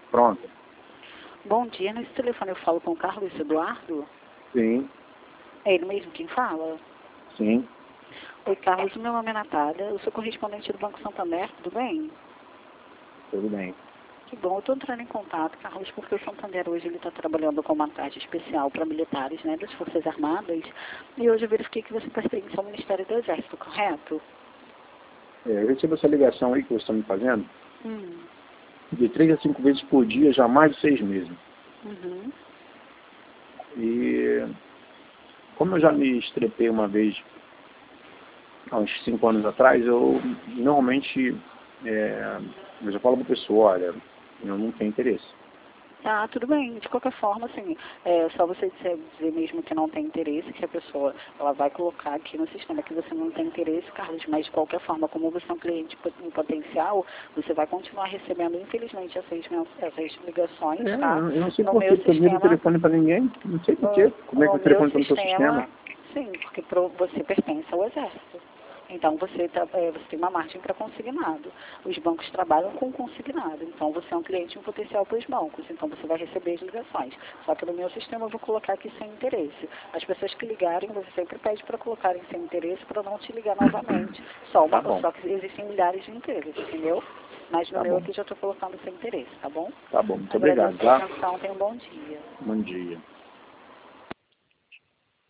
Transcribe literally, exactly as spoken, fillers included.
Pronto. Bom dia, nesse telefone eu falo com o Carlos Eduardo? Sim, É ele mesmo quem fala? sim. Oi, Carlos, meu nome é Natália, eu sou correspondente do Banco Santander, tudo bem? Tudo bem. Que bom, eu estou entrando em contato, Carlos, porque o Santander hoje ele está trabalhando com uma taxa especial para militares, né, das Forças Armadas, e hoje eu verifiquei que você pertence ao Ministério do Exército, correto? É, eu recebo essa ligação aí que vocês estão me fazendo Hum. de três a cinco vezes por dia, já há mais de seis meses. Uhum. E como eu já me estrepei uma vez, há uns cinco anos atrás, eu normalmente é, eu já falo para a pessoa, olha, eu não tenho interesse. Ah, tudo bem. De qualquer forma, assim, é só você dizer, dizer mesmo que não tem interesse, que a pessoa ela vai colocar aqui no sistema que você não tem interesse, Carlos, mas de qualquer forma, como você é um cliente em potencial, você vai continuar recebendo, infelizmente, essas, essas ligações, É, tá? eu não sei No por que meu eu não ligo o sistema, telefone para ninguém, não sei por quê. no, Como é que no o meu telefone está no seu sistema, sistema? sim, porque pro, você pertence ao Exército. Então, você, tá, é, você tem uma margem para consignado. Os bancos trabalham com consignado. Então, você é um cliente em potencial para os bancos. Então, você vai receber as ligações. Só que no meu sistema, eu vou colocar aqui sem interesse. As pessoas que ligarem, você sempre pede para colocarem sem interesse para não te ligar novamente. Só, Tá uma, bom, só que existem milhares de interesses, entendeu? Mas no tá meu bom, aqui já estou colocando sem interesse, tá bom? tá bom. Muito Agradeço obrigado, pela tá? atenção. Tenha um bom dia. Bom dia.